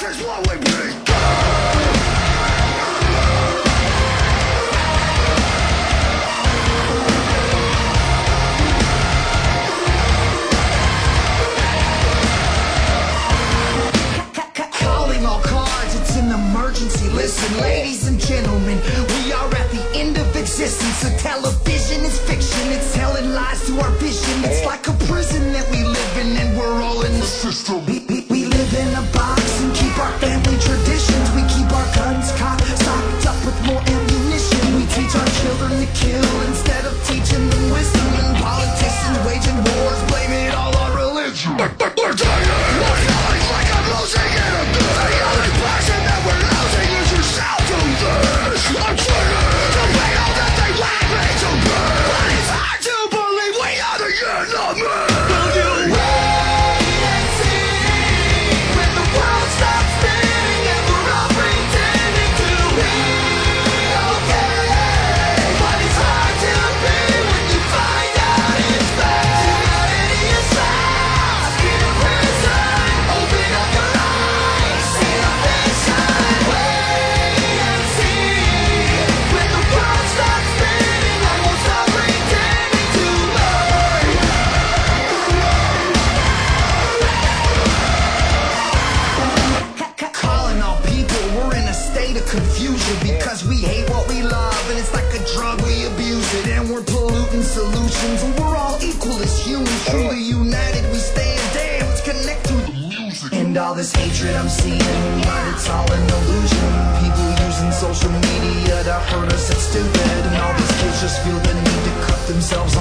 is what we become. Calling all cards, it's an emergency. Listen, ladies and gentlemen, we are at the end of existence. So television is fiction, it's telling lies to our vision. It's like a prison that we live in, and we're all in the system. We live in a box and keep our family traditions. We keep our guns stocked up with more ammunition. We teach our children to kill instead of teaching them wisdom. And politicians waging wars, blame it all on religion. We're dying, we're feeling like I'm losing in a good. The only person that we're losing is yourself to this. I'm trying to be all that they want me to be, but it's hard to believe we are the enemy. Will you wait and see when the world stops spinning and we're all pretending to be okay? But it's hard to be when you find out it's fake. Not any aside, in a prison. Open up your eyes, see the vision. Wait and see when the world stops spinning and we'll stop pretending to be. Calling all people, we're in a state of confusion because we hate what we love, and it's like a drug, we abuse it, and we're polluting solutions, and we're all equal as humans, truly united we stand. Damn, let's connect through the music. And all this hatred I'm seeing, but it's all an illusion. People using social media to hurt us, it's stupid, and all these kids just feel the need to cut themselves